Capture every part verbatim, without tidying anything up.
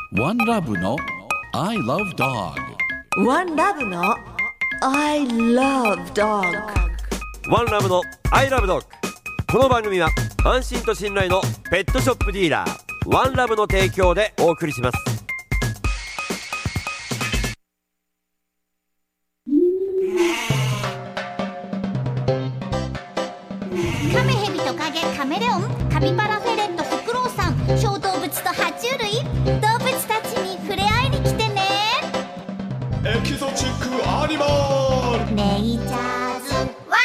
ワンラブの I love dog。 ワンラブの I love dog。 ワンラブの I love dog。 この番組は安心と信頼のペットショップディーラーワンラブの提供でお送りします。 カメヘビトカゲカメレオンカピバラフェレットフクロウさん小動物と爬虫類動物たちに触れ合いに来てね。 エキゾチックアニマルネイチャーズワンラブグ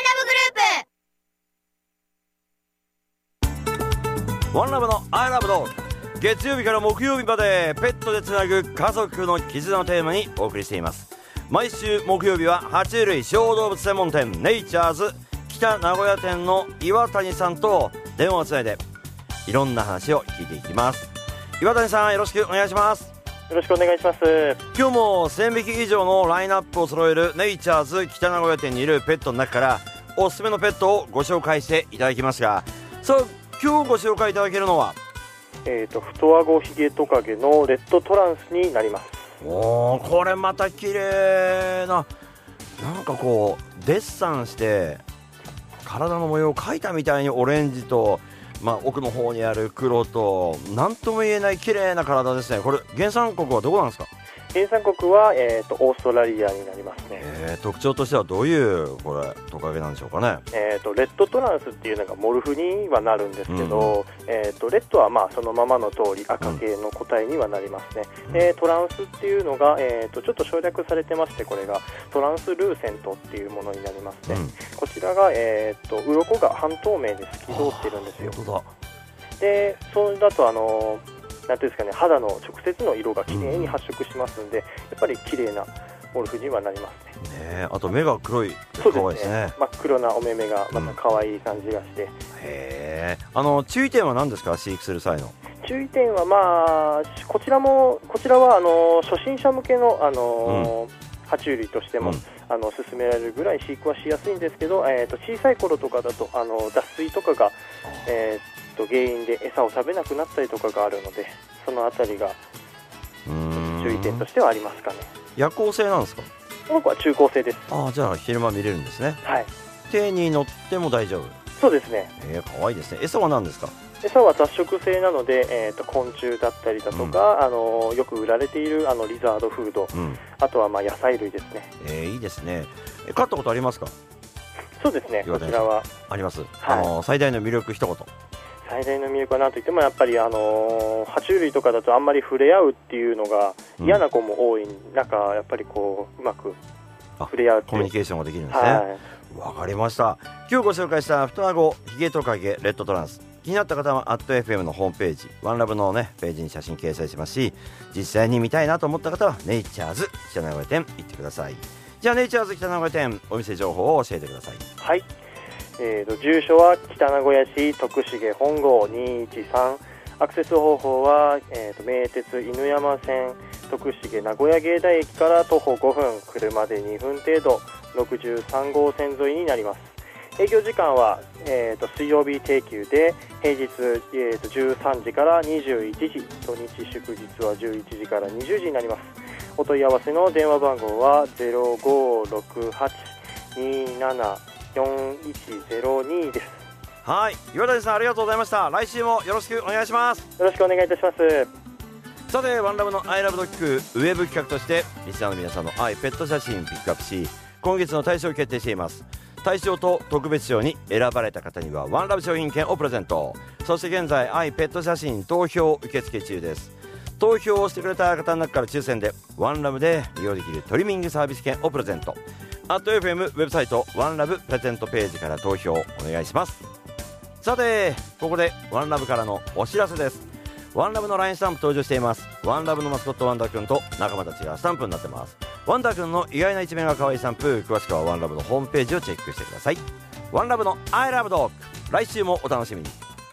ループ。 ワンラブの I love dog。 月曜日から木曜日までペットでつなぐ家族の絆をテーマにお送りしています。毎週木曜日は爬虫類小動物専門店ネイチャーズ北名古屋店の岩谷さんと電話をつないでいろんな話を聞いていきます。岩谷さん、よろしくお願いします。 よろしくお願いします。 今日もせんびき以上のラインナップを揃えるネイチャーズ北名古屋店にいるペットの中からおすすめのペットをご紹介していただきますが、さあ今日ご紹介いただけるのはえーと太あごヒゲトカゲのレッドトランスになります。 おー、これまた綺麗な、なんかこうデッサンして体の模様を描いたみたいにオレンジと、まあ、奥の方にある黒と何とも言えない綺麗な体ですね。これ原産国はどこなんですか？ 原産国は、えーとオーストラリアになりますね。 えー、特徴としてはどういうこれトカゲなんでしょうかね？えーとレッドトランスっていうのがモルフにはなるんですけど、うんえーとレッドはまあそのままの通り赤系の個体にはなりますね。うん、でトランスっていうのが、えーとちょっと省略されてまして、これがトランスルーセントっていうものになりますね。うん、こちらが、えーと鱗が半透明で透き通ってるんですよ。 本当だ。 でそれだとあのなんていうんですかね、肌の直接の色がきれいに発色しますんで、うん、やっぱり綺麗なモルフにはなりますね。 ね、あと目が黒い、 そう可愛いですね。 真っ黒なお目目がまた可愛い感じがして、うん、 へー。あの注意点は何ですか？飼育する際の注意点は、まあ、こちらもこちらはあの初心者向けの、あの、うん、爬虫類としても、うん、あの勧められるぐらい飼育はしやすいんですけど、えー、と小さい頃とかだとあの脱水とかが、えー原因で餌を食べなくなったりとかがあるので、そのあたりが注意点としてはありますかね。 夜行性なんですか？ この子は中高生です。 ああ、じゃあ昼間見れるんですね。 はい。 手に乗っても大丈夫？ そうですね。 えー、かわいいですね。餌は何ですか？ 餌は雑食性なので、えー、と昆虫だったりだとか、うん、あのよく売られているあのリザードフード、うん、あとはまあ野菜類ですね。 えー、いいですね。え飼ったことありますか？ そうですね。こちらはあります。はい、 あの最大の魅力一言。 最大の魅力は何といってもやっぱり、あのー、爬虫類とかだとあんまり触れ合うっていうのが嫌な子も多い中、うん、やっぱりこううまく触れ合うコミュニケーションができるんですね。わ、はい、かりました。今日ご紹介した太あごヒゲトカゲレッドトランス、気になった方は アットエフエム のホームページワンラブの、ね、ページに写真掲載しますし、実際に見たいなと思った方はネイチャーズ北名古屋店行ってください。じゃあネイチャーズ北名古屋店お店情報を教えてください。 はい、えー、と住所は北名古屋市徳重本郷にいちさん、アクセス方法は、えー、と名鉄犬山線徳重名古屋芸大駅から徒歩ごふん、車でにふん程度、ろくじゅうさん号線沿いになります。営業時間は、えー、と水曜日定休で平日、えー、とじゅうさんじからにじゅういちじ、土日祝日はじゅういちじからにじゅうじになります。お問い合わせの電話番号は ゼロごろくはちにななよんいちゼロに です。 はい、岩谷さんありがとうございました。来週もよろしくお願いします。 よろしくお願いいたします。 さてワンラブの I love dog ウェブ企画としてリスナーの皆さんの愛ペット写真ピックアップし、今月の大賞を決定しています。大賞と特別賞に選ばれた方にはワンラブ商品券をプレゼント。そして現在愛ペット写真投票受付中です。投票をしてくれた方の中から抽選でワンラブで利用できるトリミングサービス券をプレゼント。アットエフエム ウェブサイトワンラブプレゼントページから投票お願いします。さてここでワンラブからのお知らせです。ワンラブの ライン スタンプ登場しています。ワンラブのマスコットワンダーくんと仲間たちがスタンプになってます。ワンダーくんの意外な一面が可愛いスタンプ、詳しくはワンラブのホームページをチェックしてください。ワンラブの I love dog、 来週もお楽しみに。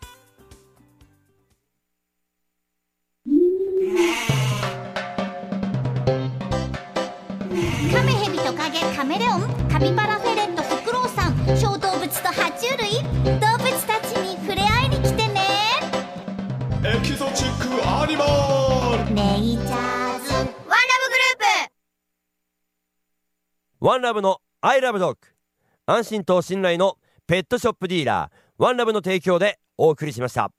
カメヘビトカゲカメレオンカピバラフェレットフクロウさん小動物と爬虫類動物たちに触れ合いに来てね。 エキゾチックアニマルネイチャーズワンラブグループ。 ワンラブのアイラブドッグ、安心と信頼のペットショップディーラーワンラブの提供でお送りしました。